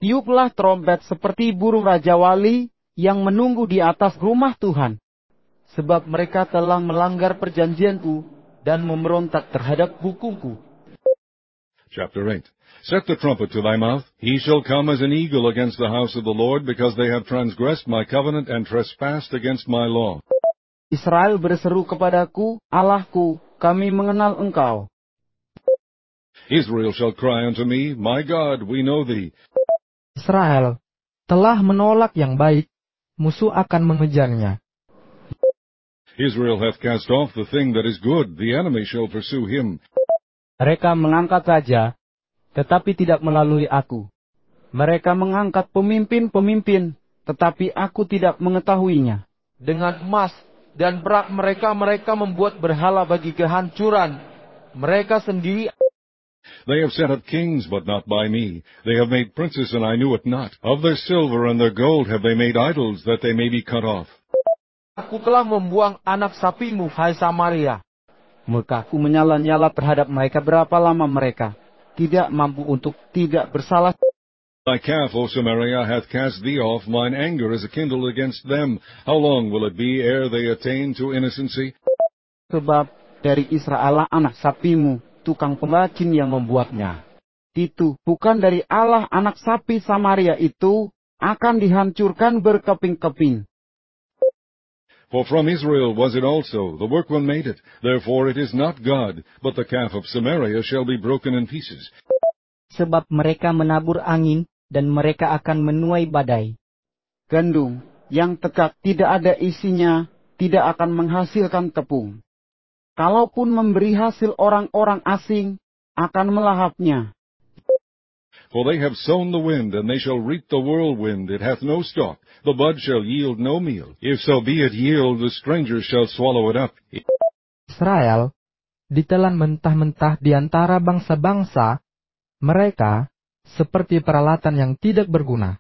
Tiuplah trompet seperti burung Raja Wali yang menunggu di atas rumah Tuhan. Sebab mereka telah melanggar perjanjianku dan memberontak terhadap hukumku. Chapter 8. Set the trumpet to thy mouth. He shall come as an eagle against the house of the Lord, because they have transgressed my covenant and trespassed against my law. Israel berseru kepadaku, Allahku, kami mengenal engkau. Israel shall cry unto me, My God, we know thee. Israel telah menolak yang baik, musuh akan mengejarnya. Israel hath cast off the thing that is good, the enemy shall pursue him. Mereka mengangkat raja, tetapi tidak melalui aku. Mereka mengangkat pemimpin-pemimpin, tetapi aku tidak mengetahuinya. Dengan emas dan perak mereka membuat berhala bagi kehancuran mereka sendiri. They have set up kings, but not by me. They have made princes, and I knew it not. Of their silver and their gold have they made idols, that they may be cut off. Aku telah membuang anak sapimu, hai Samaria. Murkaku menyala-nyala terhadap mereka. Berapa lama mereka tidak mampu untuk tidak bersalah? Thy calf, O Samaria, hath cast thee off. Mine anger is kindled against them. How long will it be ere they attain to innocency? Sebab dari Israel anak sapimu, tukang pembacin yang membuatnya. Itu bukan dari Allah. Anak sapi Samaria itu akan dihancurkan berkeping-keping. For from Israel was it also, the workman made it. Therefore it is not God, but the calf of Samaria shall be broken in pieces. Sebab mereka menabur angin, dan mereka akan menuai badai. Gandum yang tegak tidak ada isinya, tidak akan menghasilkan tepung. Kalaupun memberi hasil orang-orang asing, akan melahapnya. For they have sown the wind, and they shall reap the whirlwind. It hath no stalk. The bud shall yield no meal. If so be it yield, the stranger shall swallow it up. Israel ditelan mentah-mentah di antara bangsa-bangsa. Mereka seperti peralatan yang tidak berguna.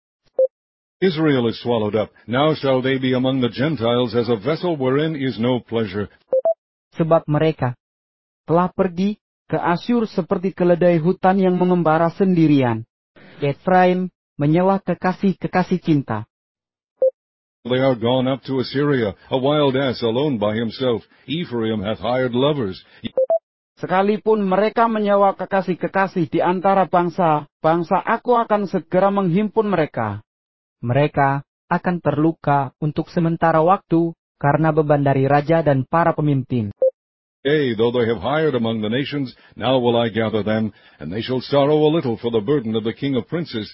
Israel is swallowed up. Now shall they be among the Gentiles as a vessel wherein is no pleasure. Sebab mereka telah pergi ke Asyur seperti keledai hutan yang mengembara sendirian. Efraim menyewa kekasih-kekasih cinta. They are gone up to Assyria, a wild ass alone by himself. Ephraim hath hired lovers. Sekalipun mereka menyewa kekasih-kekasih di antara bangsa, aku akan segera menghimpun mereka. Mereka akan terluka untuk sementara waktu karena beban dari raja dan para pemimpin. Yea, though they have hired among the nations, now will I gather them, and they shall sorrow a little for the burden of the king of princes.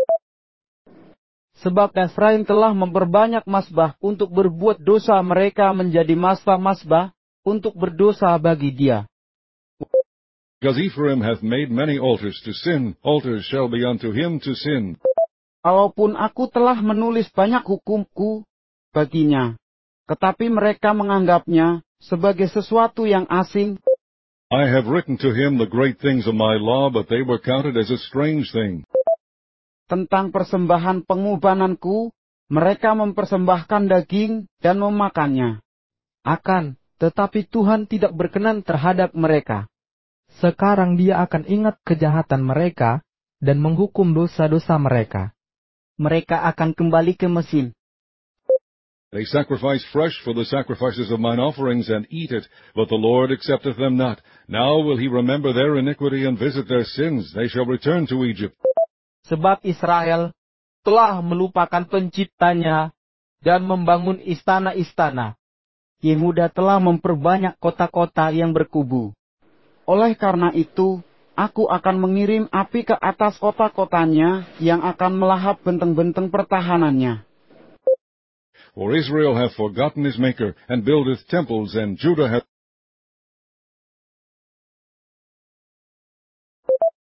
Sebab Efraim telah memperbanyak masbah untuk berbuat dosa, mereka menjadi masbah-masbah untuk berdosa bagi dia. Because Ephraim hath made many altars to sin, altars shall be unto him to sin. Walaupun aku telah menulis banyak hukumku baginya, tetapi mereka menganggapnya sebagai sesuatu yang asing. I have written to him the great things of my law, but they were counted as a strange thing. Tentang persembahan pengubananku, mereka mempersembahkan daging dan memakannya. Tetapi Tuhan tidak berkenan terhadap mereka. Sekarang Dia akan ingat kejahatan mereka dan menghukum dosa-dosa mereka. Mereka akan kembali ke Mesin. They sacrifice fresh for the sacrifices of mine offerings, and eat it, but the Lord accepteth them not. Now will he remember their iniquity and visit their sins. They shall return to Egypt. Sebab Israel telah melupakan penciptanya dan membangun istana-istana. Yehuda telah memperbanyak kota-kota yang berkubu. Oleh karena itu, aku akan mengirim api ke atas kota-kotanya yang akan melahap benteng-benteng pertahanannya. For Israel hath forgotten his Maker, and buildeth temples, and Judah hath